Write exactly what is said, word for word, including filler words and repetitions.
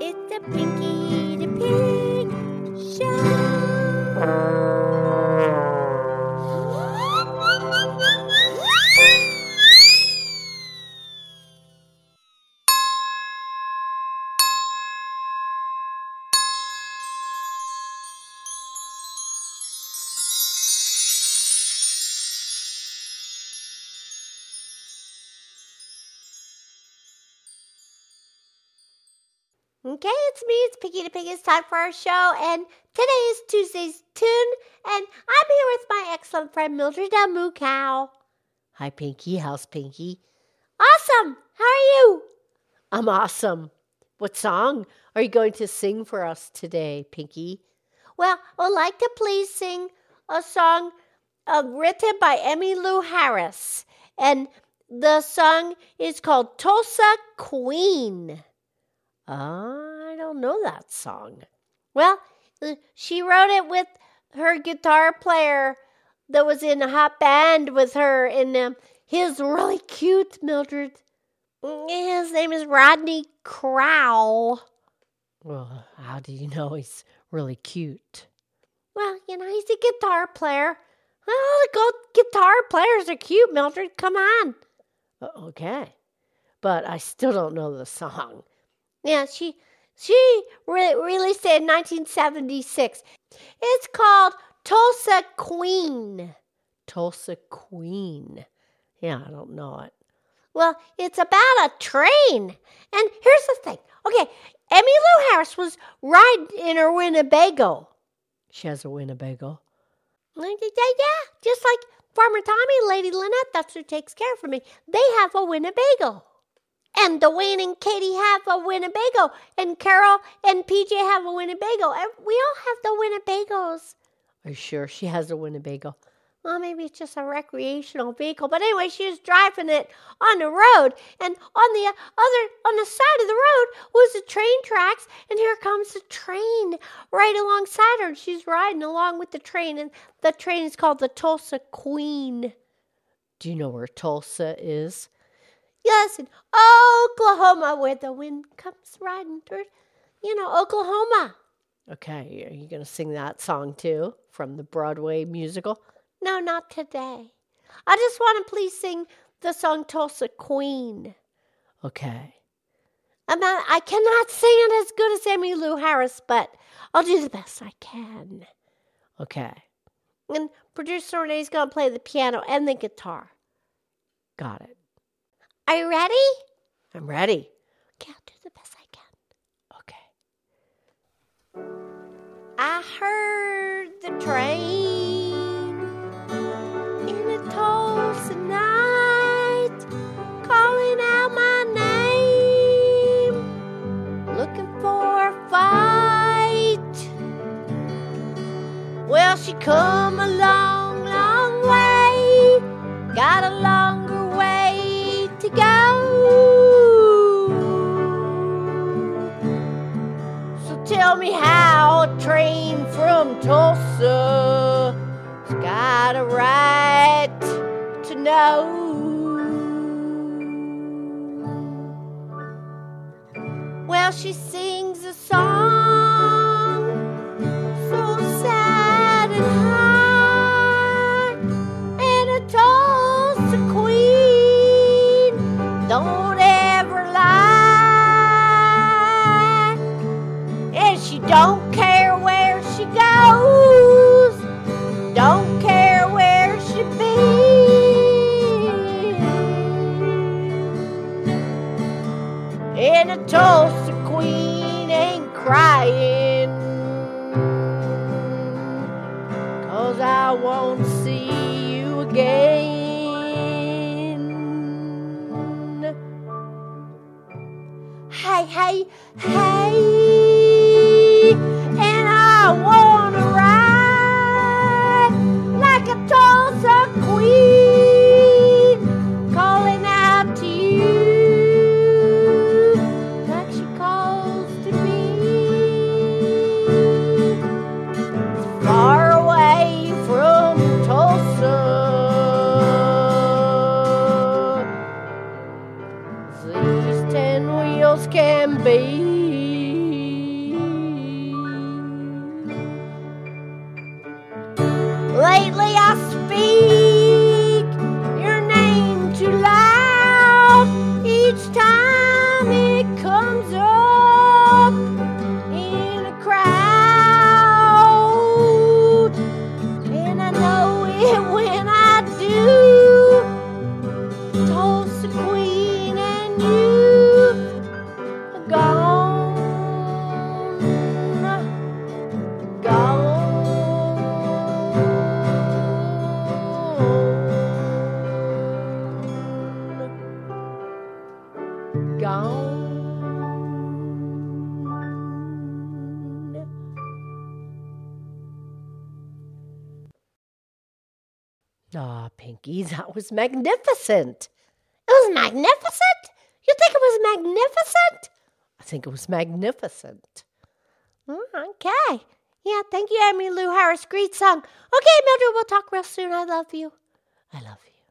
It's the Pinky the Pig Show. Okay, it's me, it's Pinky the Pig. It's time for our show, and today is Tuesday's Tune, and I'm here with my excellent friend Mildred the Moo Cow. Hi, Pinky. How's Pinky? Awesome! How are you? I'm awesome. What song are you going to sing for us today, Pinky? Well, I would like to please sing a song uh, written by Emmylou Harris, and the song is called Tulsa Queen. I don't know that song. Well, she wrote it with her guitar player that was in a hot band with her, and um, he's really cute, Mildred. His name is Rodney Crowell. Well, how do you know he's really cute? Well, you know, he's a guitar player. Oh, the guitar players are cute, Mildred. Come on. Okay. But I still don't know the song. Yeah, she she re- released it in nineteen seventy-six. It's called Tulsa Queen. Tulsa Queen. Yeah, I don't know it. Well, it's about a train. And here's the thing. Okay, Emmylou Harris was riding in her Winnebago. She has a Winnebago? Yeah, just like Farmer Tommy and Lady Lynette, that's who takes care of me. They have a Winnebago. And Dwayne and Katie have a Winnebago. And Carol and P J have a Winnebago. We all have the Winnebagos. Are you sure she has a Winnebago? Well, maybe it's just a recreational vehicle. But anyway, she was driving it on the road. And on the other, on the side of the road was the train tracks. And here comes the train right alongside her. And she's riding along with the train. And the train is called the Tulsa Queen. Do you know where Tulsa is? Yes, in Oklahoma, where the wind comes riding through, you know, Oklahoma. Okay, are you going to sing that song too from the Broadway musical? No, not today. I just want to please sing the song Tulsa Queen. Okay. I'm not, I cannot sing it as good as Emmylou Harris, but I'll do the best I can. Okay. And producer Renee's going to play the piano and the guitar. Got it. Are you ready? I'm ready. Okay, I'll do the best I can. Okay. I heard the train in the Tulsa night calling out my name, looking for a fight. Well, she come a long, long way, got a longer way to go. So tell me how a train from Tulsa has got a right to know. Well, she sings a song so sad and high, and a Tulsa queen don't ever lie, and she don't care where she goes, don't care where she be, and a Tulsa queen ain't crying, 'cause I won't see you again. Hey, hey, hey, and I wanna ride like a Tulsa queen, calling out to you like she calls to me. Far away from Tulsa, these ten wheels can be. rose up in a crowd, and I know it when I do. Toast the Queen and you are gone, gone. Gone. Ah, Pinky, that was magnificent. It was magnificent? You think it was magnificent? I think it was magnificent. Okay. Yeah, thank you, Emmylou Harris. Great song. Okay, Mildred, we'll talk real soon. I love you. I love you.